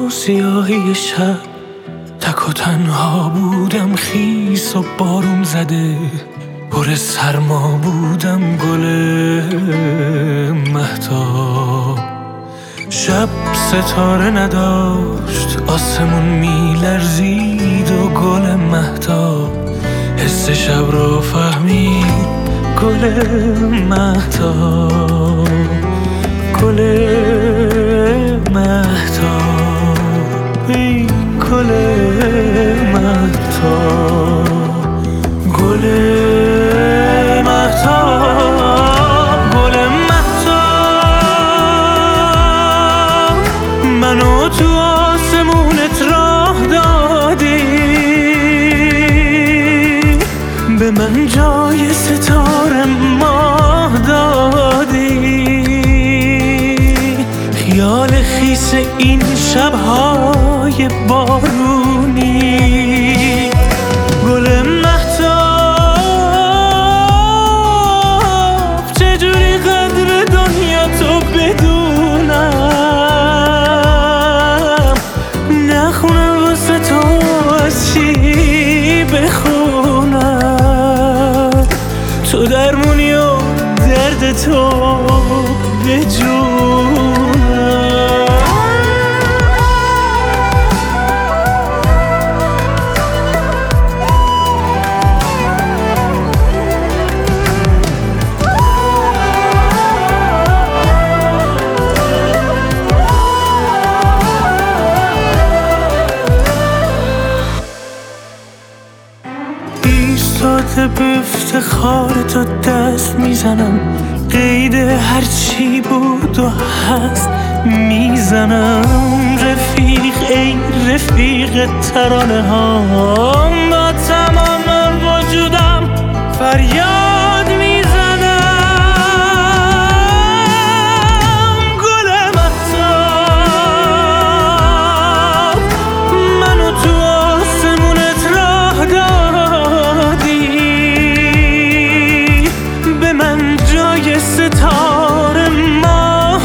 سیاهی شب تک و تنها بودم، خیس و بارون زده پر سرما بودم، گل مهتاب. شب ستاره نداشت، آسمون میلرزید و گل مهتاب حس شب رو فهمید، گل مهتاب، گل مهتاب، ای گل مهتاب، گل مهتاب، گل مهتاب. منو تو آسمونت راه دادی، به من جای ستاره ماه دادی. خیال خیس این شب‌های بارونی، گل مهتاب. چجوری قدر دنیا تو بدونم، نخونم واسه تو از چی بخونم. تو درمونی و درد تو به جونم. ایستاده به افتخار تو دست میزنم، قید هرچی بود و هست میزنم. رفیق ای رفیق ترانه هام، با تمام وجودم فریاد میزنم. گل مهتاب، منو تو آسمونت راه دادی، به من جای ستاره ماه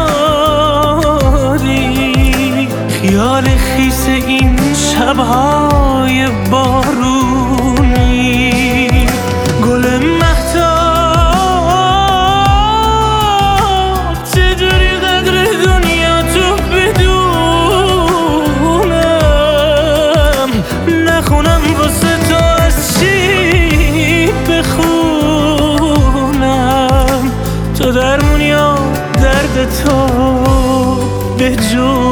دادی. خیال خیس این شب‌های بارونی، گل مهتاب. چجوری قدر دنیا تو بدونم، نخونم واسه تو از چی بخونم. تو درمونی و درد تو به جون.